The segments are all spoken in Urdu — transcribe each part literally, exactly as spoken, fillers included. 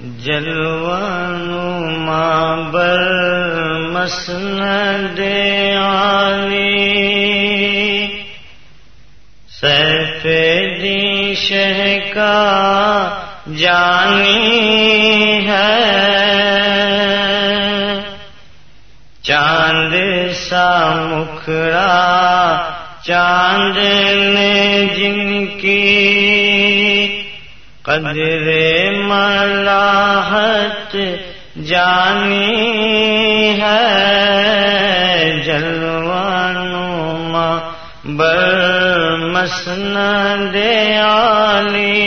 جلوانما بر مسند عالی سیف دی شہ کا جانی ہے چاند سا مکھڑا چاند نے جن کی قدر ملاحت جانی ہے جلوانما بر مسند عالی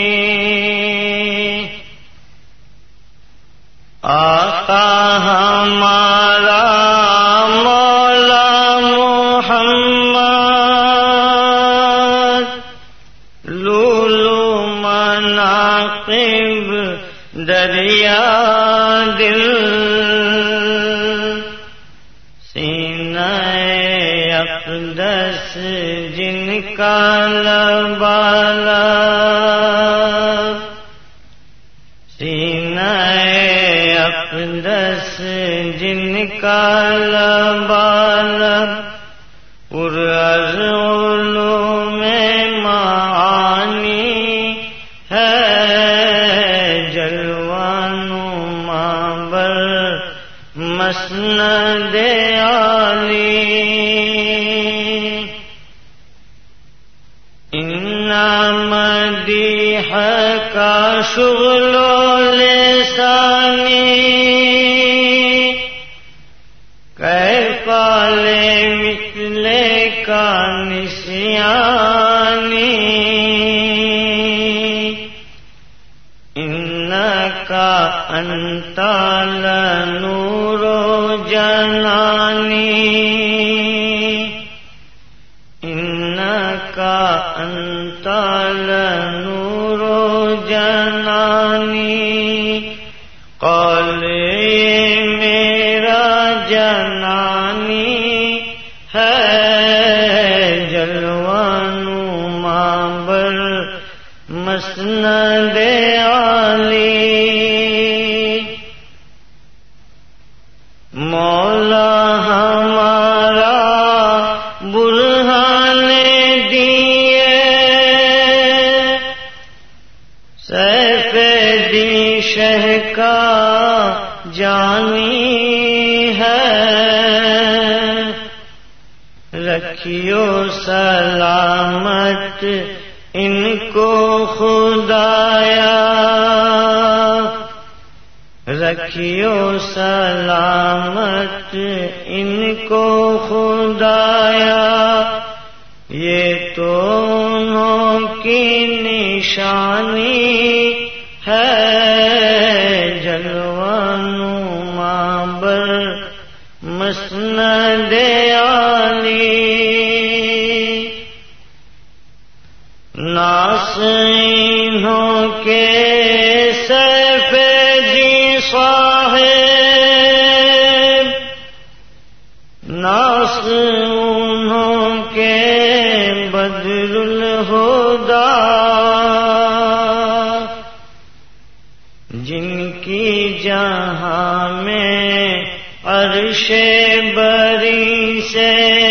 آقا ہمارا مولا محمد لولو مناقب دریا دل سینہ اقدس جن کا لبالب سینہ اقدس جن کا لبالب پر از علوم معانی ہے جلوانما بر مسند عالی ان مدیحہ کا شغل و لسانی کیف مثلے کا نسیانی انکا انت لنور جنانی انکا انت لنور جنانی قول میرا جنانی ہے جلوانما بر مسند عالی مولا ہمارا برہان دیے سیف دی شہ کا جانی ہے رکھیو سلامت ان کو خدایا رکھیو سلامت ان کو خدایا یہ تو انہوں کی نشانی ہے جلوانما بر مسند عالی ناصرینوں کے سیف دی صاحب ناصرینوں کے بدر الہدی جن کی جہاں میں عرش بری سے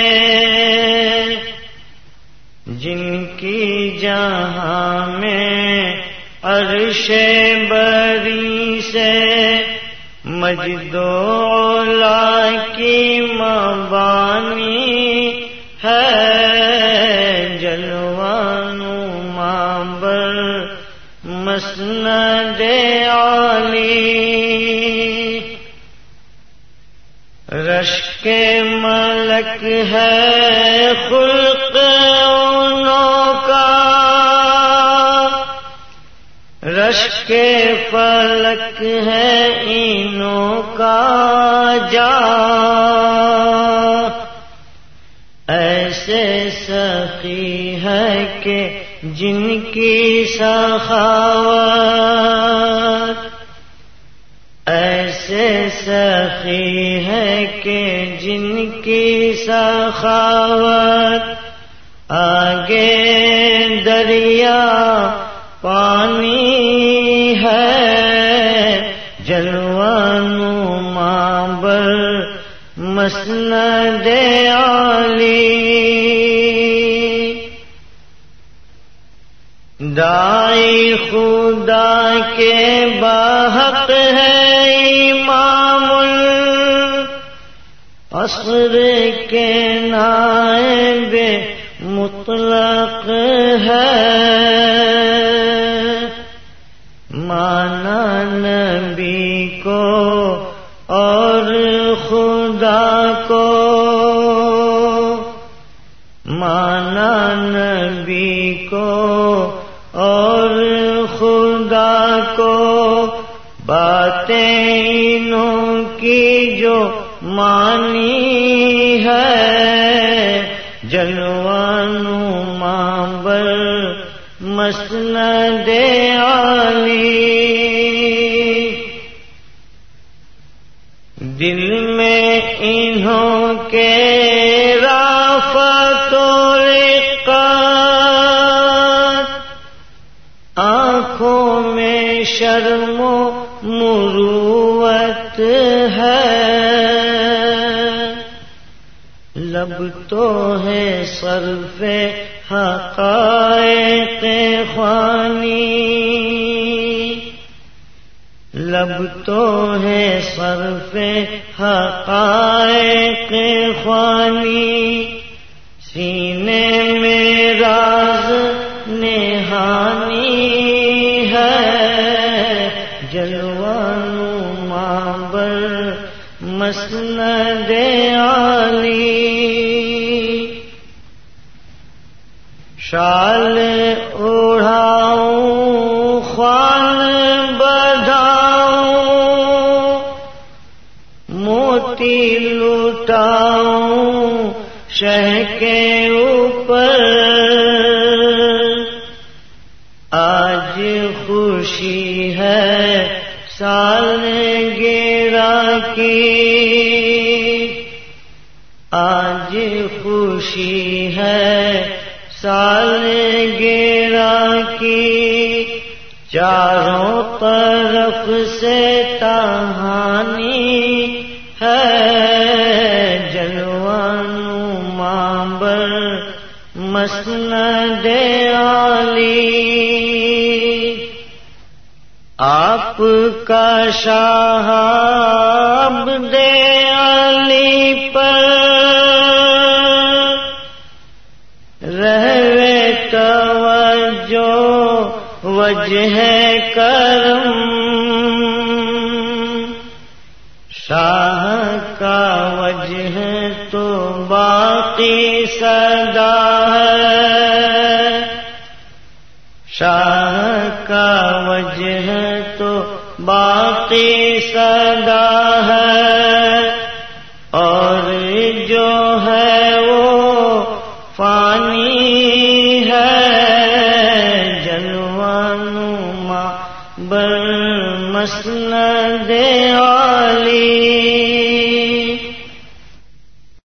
جن کی جہاں میں عرش بری سے مجد و علا کی مبانی ہے جلوانما بر مسند عالی رشک ملک ہے خلق انوں کا رشک فلک ہے انوں کا جا ایسے سخی ہے کہ جن کی سخاوت ایسے سخی ہے کہ جن کی سخاوت آگے دریا پانی ہے جلوانما بر مسند عالی دائی خدا کے باحق ہے امام العصر کے نائب مطلق ہے مانا نبی کو اور خدا کو مانا نبی کو اور خدا کو باتیں انہوں کی جو مانی ہے جلوانما بر مسند عالی دل میں انہوں کے رافت و رقت آنکھوں میں شرم و مروت ہے لب تو ہے صرف حقائق خوانی لب تو ہے صرف حقائق خوانی سینے میں راز نہانی ہے جلوانما بر مسند عالی شال اڑاؤں خوان بدھاؤں موتی لٹاؤں شہ کے اوپر آج خوشی ہے سالگرہ کی آج خوشی ہے سالگرہ کی چاروں طرف سے کہانی ہے جلوانما بر مسند عالی آپ کا شاہ عبد علی پر رہوے توجہ وجہ کرم شاہ کا وجہ تو باقی سدا ہے شاہ کا وجہ تو باقی سدا ہے اور جو ہے وہ فانی ہے جلوانما بر مسند عالی